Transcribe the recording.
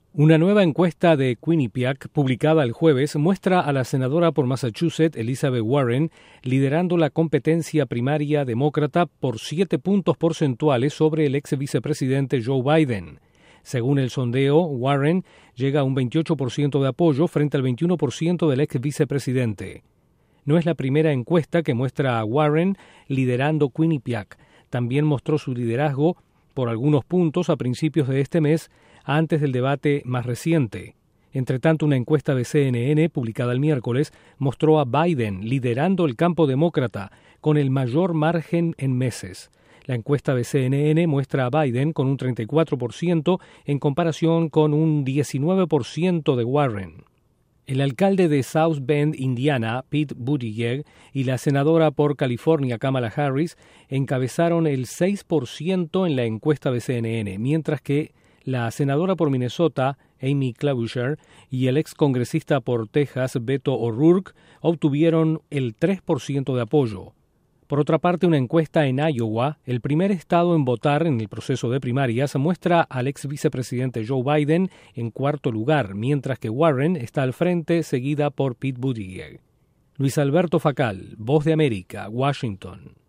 Una nueva encuesta de Quinnipiac, publicada el jueves, muestra a la senadora por Massachusetts, Elizabeth Warren, liderando la competencia primaria demócrata por 7 puntos porcentuales sobre el ex vicepresidente Joe Biden. Según el sondeo, Warren llega a un 28% de apoyo frente al 21% del ex vicepresidente. No es la primera encuesta que muestra a Warren liderando Quinnipiac. También mostró su liderazgo por algunos puntos a principios de este mes, antes del debate más reciente. Entre tanto, una encuesta de CNN, publicada el miércoles, mostró a Biden liderando el campo demócrata con el mayor margen en meses. La encuesta de CNN muestra a Biden con un 34% en comparación con un 19% de Warren. El alcalde de South Bend, Indiana, Pete Buttigieg, y la senadora por California, Kamala Harris, encabezaron el 6% en la encuesta de CNN, mientras que la senadora por Minnesota, Amy Klobuchar, y el excongresista por Texas, Beto O'Rourke, obtuvieron el 3% de apoyo. Por otra parte, una encuesta en Iowa, el primer estado en votar en el proceso de primarias, muestra al ex vicepresidente Joe Biden en cuarto lugar, mientras que Warren está al frente, seguida por Pete Buttigieg. Luis Alberto Facal, Voz de América, Washington.